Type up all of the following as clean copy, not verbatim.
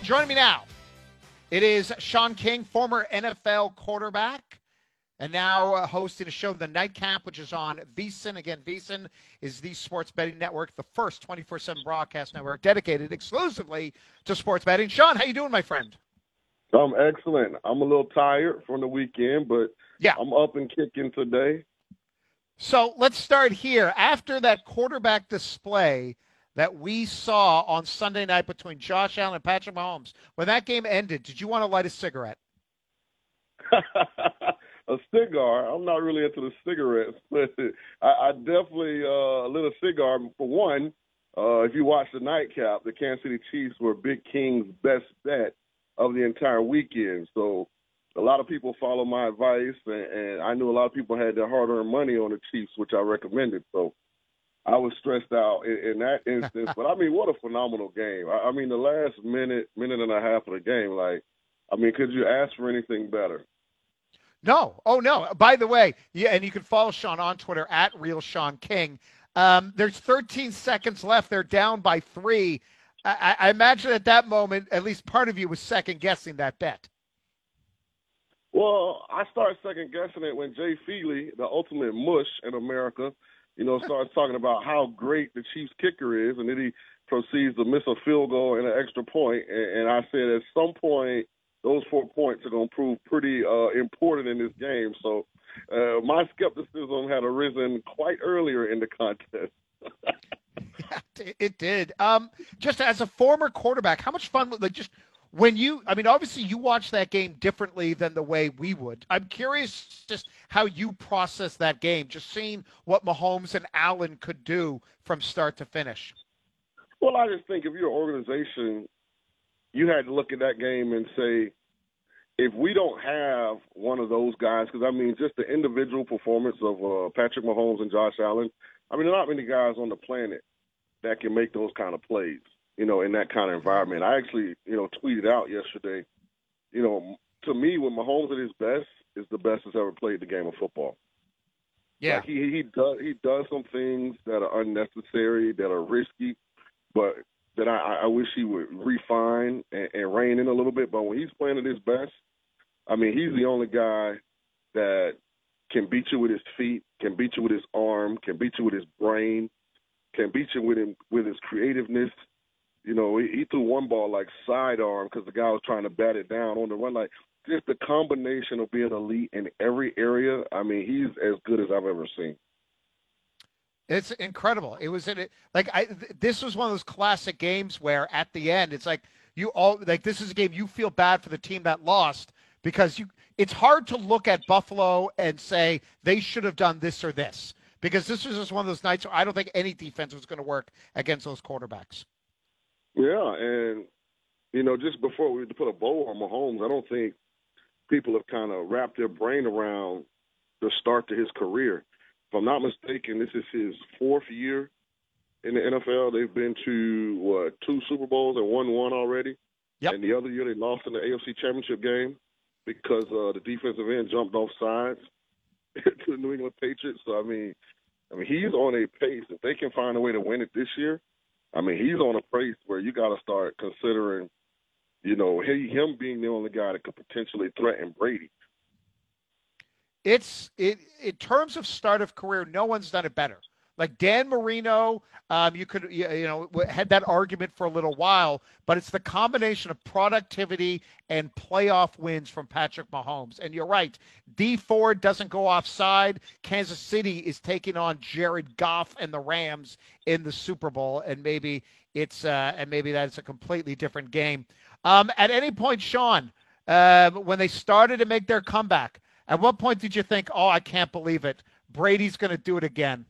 Joining me now, it is Sean King, former NFL quarterback, and now hosting a show, The Nightcap, which is on VSiN. Again, VSiN is the sports betting network, the first 24/7 broadcast network dedicated exclusively to sports betting. Sean, how you doing, my friend? I'm excellent. I'm a little tired from the weekend, but Yeah. I'm up and kicking today. So let's start here. After that quarterback display that we saw on Sunday night between Josh Allen and Patrick Mahomes, when that game ended, did you want to light a cigarette? A cigar. I'm not really into the cigarettes, but I definitely lit a cigar. For one, if you watch the nightcap, the Kansas City Chiefs were Big King's best bet of the entire weekend. So a lot of people follow my advice, and I knew a lot of people had their hard-earned money on the Chiefs, which I recommended. So I was stressed out in that instance. But, I mean, what a phenomenal game. I mean, the last minute and a half of the game, could you ask for anything better? No. Oh, no. By the way, yeah, and you can follow Sean on Twitter at @RealSeanKing. There's 13 seconds left. They're down by 3. I imagine at that moment, at least part of you was second-guessing that bet. Well, I started second-guessing it when Jay Feely, the ultimate mush in America, starts talking about how great the Chiefs kicker is, and then he proceeds to miss a field goal and an extra point. And I said at some point, those 4 points are going to prove pretty important in this game. So my skepticism had arisen quite earlier in the contest. Yeah, it did. Just as a former quarterback, how much fun, obviously you watch that game differently than the way we would. I'm curious just how you process that game, just seeing what Mahomes and Allen could do from start to finish. Well, I just think if you're an organization, you had to look at that game and say, if we don't have one of those guys, because, just the individual performance of Patrick Mahomes and Josh Allen, there are not many guys on the planet that can make those kind of plays, in that kind of environment. I actually, tweeted out yesterday, to me, when Mahomes at his best is the best that's ever played the game of football. Yeah. Like he does some things that are unnecessary, that are risky, but that I wish he would refine and rein in a little bit. But when he's playing at his best, he's the only guy that can beat you with his feet, can beat you with his arm, can beat you with his brain, can beat you with his creativeness. He threw one ball like sidearm because the guy was trying to bat it down on the run. Like, just the combination of being elite in every area, he's as good as I've ever seen. It's incredible. It was this was one of those classic games where at the end it's like this is a game you feel bad for the team that lost because it's hard to look at Buffalo and say they should have done this or this because this was just one of those nights where I don't think any defense was going to work against those quarterbacks. Yeah, and just before we put a bow on Mahomes, I don't think people have kind of wrapped their brain around the start to his career. If I'm not mistaken, this is his 4th year in the NFL. They've been to, 2 Super Bowls and won 1 already. Yep. And the other year they lost in the AFC Championship game because the defensive end jumped off sides to the New England Patriots. So, he's on a pace. If they can find a way to win it this year, he's on a pace where you got to start considering, him being the only guy that could potentially threaten Brady. In terms of start of career, no one's done it better. Like Dan Marino, you could had that argument for a little while, but it's the combination of productivity and playoff wins from Patrick Mahomes. And you're right, Dee Ford doesn't go offside. Kansas City is taking on Jared Goff and the Rams in the Super Bowl, and maybe that's a completely different game. At any point, Sean, when they started to make their comeback, at what point did you think, oh, I can't believe it, Brady's going to do it again?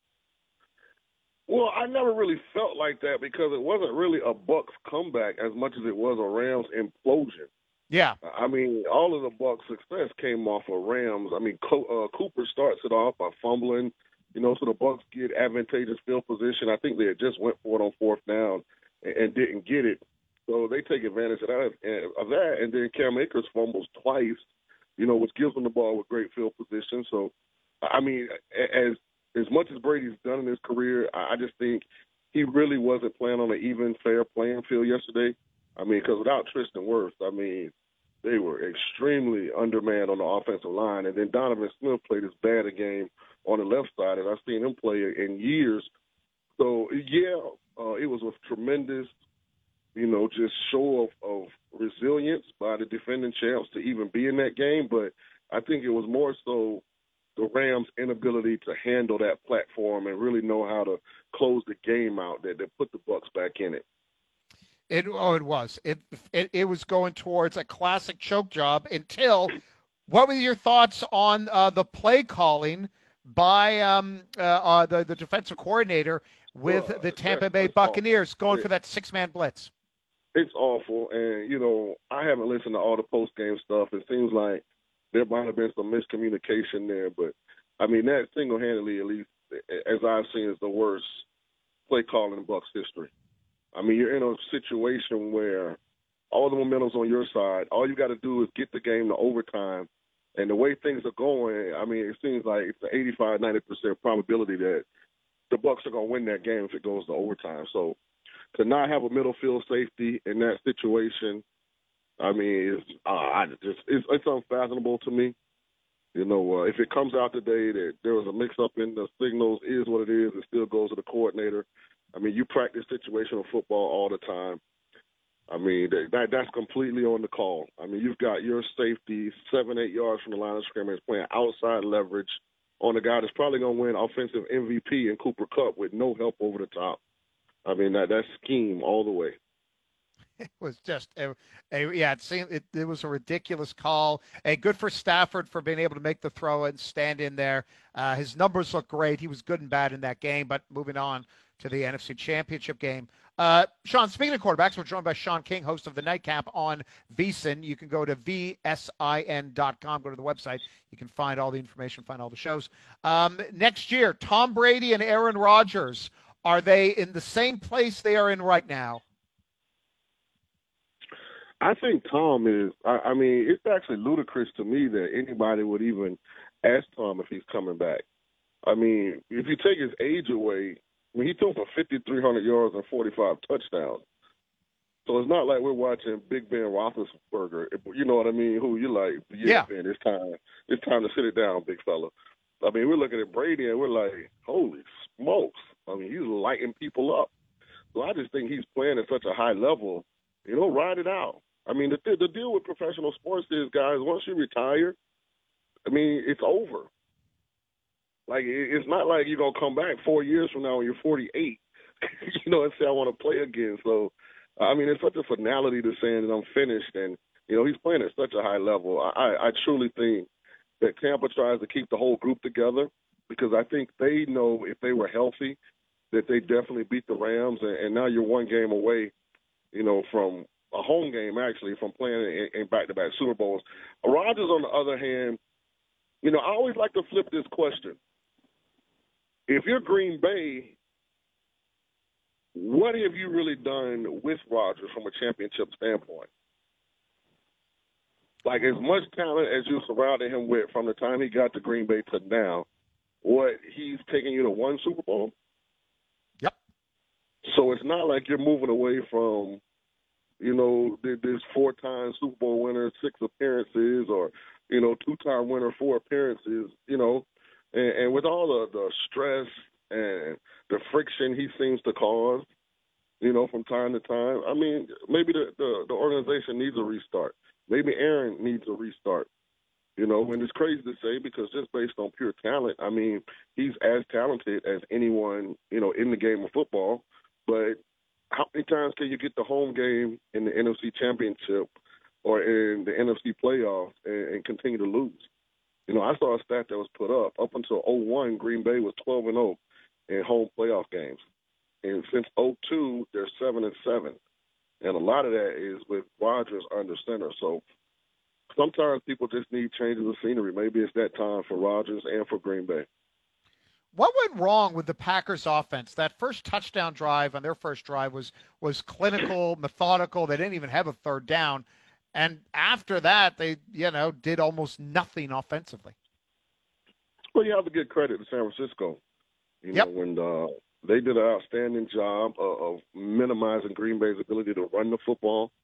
Well, I never really felt like that because it wasn't really a Bucs comeback as much as it was a Rams implosion. Yeah. All of the Bucs' success came off of Rams. Cooper starts it off by fumbling, so the Bucs get advantageous field position. I think they had just went for it on 4th down and didn't get it. So they take advantage of that, and then Cam Akers fumbles twice, which gives them the ball with great field position. So, as much as Brady's done in his career, I just think he really wasn't playing on an even, fair playing field yesterday. I mean, because without Tristan Wirfs, I mean, they were extremely undermanned on the offensive line. And then Donovan Smith played as bad a game on the left side as I've seen him play in years. So, yeah, it was a tremendous, just show of resilience by the defending champs to even be in that game. But I think it was more so the Rams' inability to handle that platform and really know how to close the game out that put the Bucs back in it. It was. It was going towards a classic choke job until. What were your thoughts on the play calling by the defensive coordinator with the Tampa Bay Buccaneers going for that 6-man blitz? It's awful, and I haven't listened to all the post game stuff. It seems like there might have been some miscommunication there, but I mean that single-handedly, at least as I've seen, is the worst play call in Bucs history. I mean, you're in a situation where all the momentum's on your side. All you got to do is get the game to overtime. And the way things are going, I mean, it seems like it's an 85-90% probability that the Bucs are going to win that game if it goes to overtime. So to not have a middle field safety in that situation, I mean, it's unfathomable to me. If it comes out today that there was a mix-up in the signals, is what it is. It still goes to the coordinator. I mean, you practice situational football all the time. I mean, that's completely on the call. I mean, you've got your safety 7-8 yards from the line of scrimmage playing outside leverage on a guy that's probably going to win offensive MVP in Cooper Kupp with no help over the top. I mean, that's scheme all the way. It was just it was a ridiculous call. And good for Stafford for being able to make the throw and stand in there. His numbers look great. He was good and bad in that game. But moving on to the NFC Championship game. Sean, speaking of quarterbacks, we're joined by Sean King, host of the Nightcap on VSiN. You can go to VSIN.com, go to the website. You can find all the information, find all the shows. Next year, Tom Brady and Aaron Rodgers, are they in the same place they are in right now? I think Tom is – I mean, it's actually ludicrous to me that anybody would even ask Tom if he's coming back. I mean, if you take his age away – I mean, he threw for 5,300 yards and 45 touchdowns. So it's not like we're watching Big Ben Roethlisberger. You know what I mean? Who you like? Yeah, Ben, it's time to sit it down, big fella. I mean, we're looking at Brady and we're like, holy smokes! I mean, he's lighting people up. So I just think he's playing at such a high level. Ride it out. I mean, the deal with professional sports is, guys, once you retire, I mean, it's over. Like, it's not like you're going to come back 4 years from now when you're 48, and say, I want to play again. So, I mean, it's such a finality to saying that I'm finished. And, he's playing at such a high level. I truly think that Tampa tries to keep the whole group together because I think they know if they were healthy that they definitely beat the Rams. And now you're one game away, from a home game, actually, from playing in back-to-back Super Bowls. Rodgers, on the other hand, I always like to flip this question. If you're Green Bay, what have you really done with Rodgers from a championship standpoint? Like, as much talent as you surrounded him with from the time he got to Green Bay to now, what he's taken you to one Super Bowl? Yep. So it's not like you're moving away from, this 4-time Super Bowl winner, 6 appearances, or, 2-time winner, 4 appearances, And with all the stress and the friction he seems to cause, from time to time, I mean, maybe the organization needs a restart. Maybe Aaron needs a restart. And it's crazy to say because just based on pure talent, I mean, he's as talented as anyone, in the game of football. But how many times can you get the home game in the NFC Championship or in the NFC playoffs and continue to lose? I saw a stat that was put up. Up until 2001, Green Bay was 12-0 in home playoff games. And since 2002, they're 7-7. And a lot of that is with Rodgers under center. So sometimes people just need changes of scenery. Maybe it's that time for Rodgers and for Green Bay. What went wrong with the Packers offense? That first touchdown drive on their first drive was clinical, methodical. They didn't even have a third down. And after that, they, did almost nothing offensively. Well, you have to give credit to San Francisco. When they did an outstanding job of minimizing Green Bay's ability to run the football.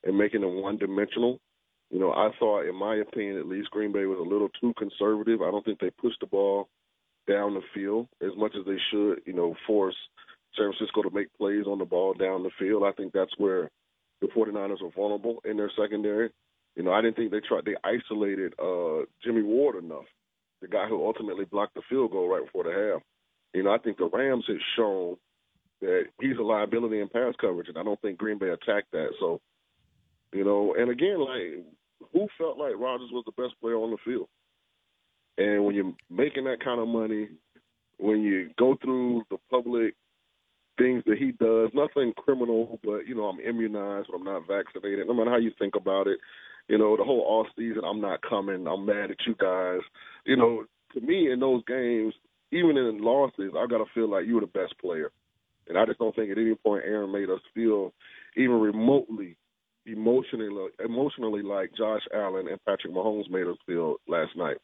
and making them one-dimensional. You know, I thought, in my opinion at least, Green Bay was a little too conservative. I don't think they pushed the ball down the field as much as they should, you know, force San Francisco to make plays on the ball down the field. I think that's where the 49ers are vulnerable in their secondary. You know, I didn't think they isolated Jimmy Ward enough, the guy who ultimately blocked the field goal right before the half. You know, I think the Rams had shown that he's a liability in pass coverage, and I don't think Green Bay attacked that. So, you know, and again, like, who felt like Rodgers was the best player on the field? And when you're making that kind of money, when you go through the public things that he does, nothing criminal, but, you know, I'm immunized, but I'm not vaccinated. No matter how you think about it, you know, the whole off season, I'm not coming, I'm mad at you guys. You know, to me, in those games, even in losses, I got to feel like you were the best player. And I just don't think at any point Aaron made us feel even remotely emotionally like Josh Allen and Patrick Mahomes made us feel last night.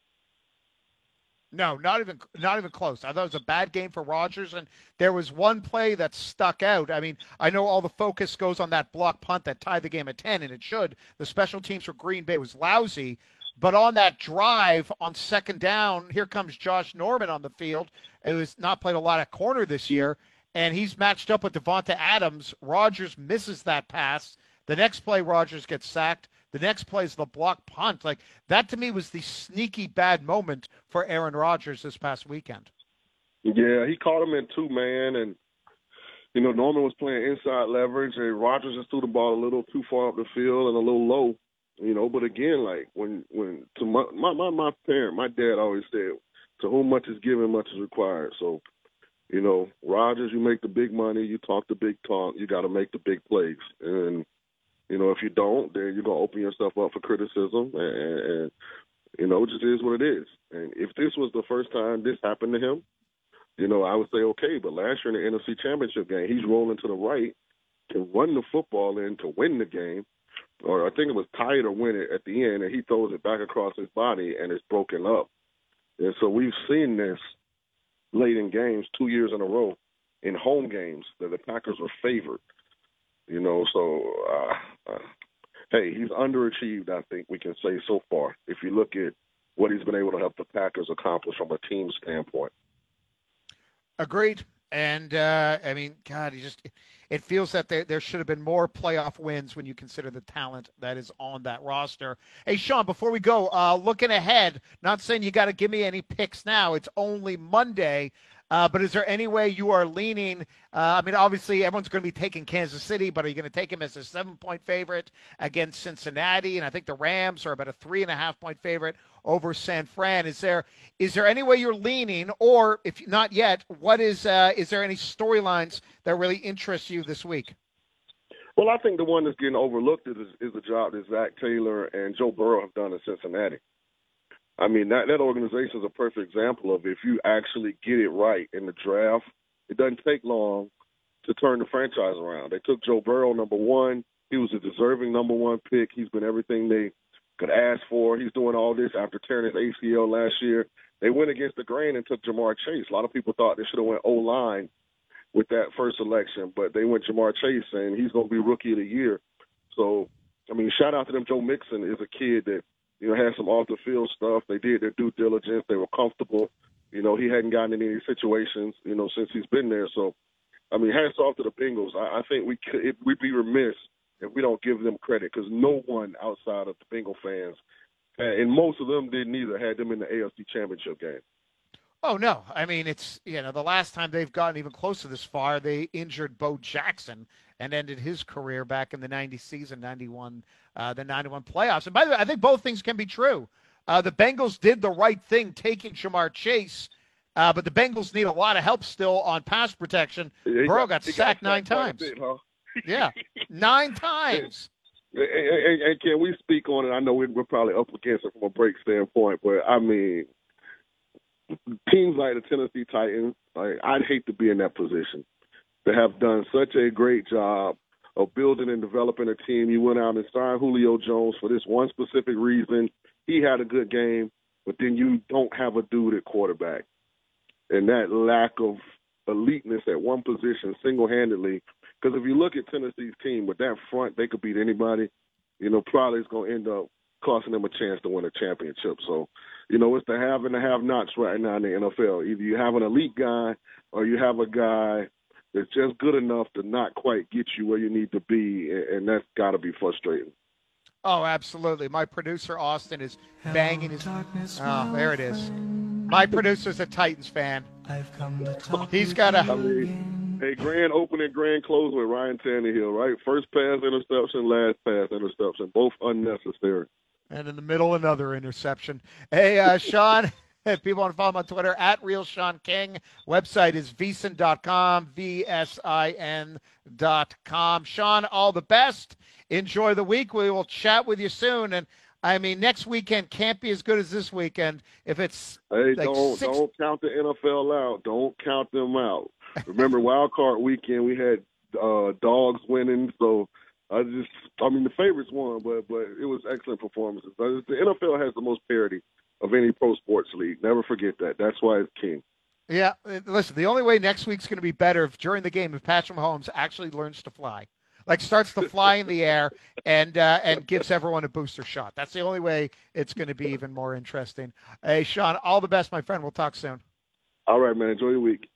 No, not even close. I thought it was a bad game for Rodgers, and there was one play that stuck out. I mean, I know all the focus goes on that block punt that tied the game at 10, and it should. The special teams for Green Bay was lousy, but on that drive on second down, here comes Josh Norman on the field, who has not played a lot at corner this year, and he's matched up with Devonta Adams. Rodgers misses that pass. The next play, Rodgers gets sacked. The next play is the block punt. Like, that to me was the sneaky bad moment for Aaron Rodgers this past weekend. Yeah, he caught him in two-man, and, you know, Norman was playing inside leverage, and Rodgers just threw the ball a little too far up the field and a little low, you know. But again, like, when to my parent, my dad always said, to whom much is given, much is required. So, you know, Rodgers, you make the big money, you talk the big talk, you got to make the big plays. And, you know, if you don't, then you're going to open yourself up for criticism, and you know, it just is what it is. And if this was the first time this happened to him, you know, I would say okay. But last year in the NFC Championship game, he's rolling to the right to run the football in to win the game, or I think it was tie it or win it at the end, and he throws it back across his body, and it's broken up. And so we've seen this late in games 2 years in a row in home games that the Packers were favored. You know, so, hey, he's underachieved, I think we can say so far, if you look at what he's been able to help the Packers accomplish from a team standpoint. Agreed. And, I mean, God, it feels that there should have been more playoff wins when you consider the talent that is on that roster. Hey, Sean, before we go, looking ahead, not saying you got to give me any picks now. It's only Monday. But is there any way you are leaning? I mean, obviously, everyone's going to be taking Kansas City, but are you going to take him as a 7-point favorite against Cincinnati? And I think the Rams are about a 3.5-point favorite over San Fran. Is there any way you're leaning, or if not yet, what is there any storylines that really interest you this week? Well, I think the one that's getting overlooked is the job that Zach Taylor and Joe Burrow have done in Cincinnati. I mean, that organization is a perfect example of if you actually get it right in the draft, it doesn't take long to turn the franchise around. They took Joe Burrow, number one. He was a deserving number one pick. He's been everything they could ask for. He's doing all this after tearing his ACL last year. They went against the grain and took Jamar Chase. A lot of people thought they should have went O-line with that first selection, but they went Jamar Chase, and he's going to be Rookie of the Year. So, I mean, shout out to them. Joe Mixon is a kid that, you know, had some off-the-field stuff. They did their due diligence. They were comfortable. You know, he hadn't gotten in any situations, you know, since he's been there. So, I mean, hats off to the Bengals. I think we'd be remiss if we don't give them credit, because no one outside of the Bengal fans, and most of them didn't either, had them in the AFC Championship game. Oh, no. I mean, it's, you know, the last time they've gotten even close to this far, they injured Bo Jackson and ended his career back in the 90 season, 91, the 91 playoffs. And by the way, I think both things can be true. The Bengals did the right thing taking Jamar Chase, but the Bengals need a lot of help still on pass protection. Burrow got sacked 9 times. Bit, huh? Yeah, 9 times. And can we speak on it? I know we're probably up against it from a break standpoint, but, I mean, teams like the Tennessee Titans, like, I'd hate to be in that position, to have done such a great job of building and developing a team. You went out and signed Julio Jones for this one specific reason. He had a good game, but then you don't have a dude at quarterback. And that lack of eliteness at one position single-handedly, because if you look at Tennessee's team, with that front, they could beat anybody. probably is going to end up costing them a chance to win a championship. So, it's the have and the have-nots right now in the NFL. Either you have an elite guy or you have a guy that's just good enough to not quite get you where you need to be, and that's got to be frustrating. Oh, absolutely. My producer, Austin, is banging his... Oh, there it is. My producer's a Titans fan. He's got a... Hey, grand opening, grand close with Ryan Tannehill, right? First pass interception, last pass interception, both unnecessary. And in the middle, another interception. Hey, Sean, if people want to follow him on Twitter, at @RealSeanKing. Website is vsin.com, VSIN.com. Sean, all the best. Enjoy the week. We will chat with you soon. And, next weekend can't be as good as this weekend if it's don't count the NFL out. Don't count them out. Remember, wild card weekend, we had dogs winning, so the favorites won, but it was excellent performances. The NFL has the most parity of any pro sports league. Never forget that. That's why it's king. Yeah, listen, the only way next week's going to be better if during the game if Patrick Mahomes actually learns to fly. Starts to fly in the air and gives everyone a booster shot. That's the only way it's going to be even more interesting. Hey, Sean, all the best, my friend. We'll talk soon. All right, man. Enjoy your week.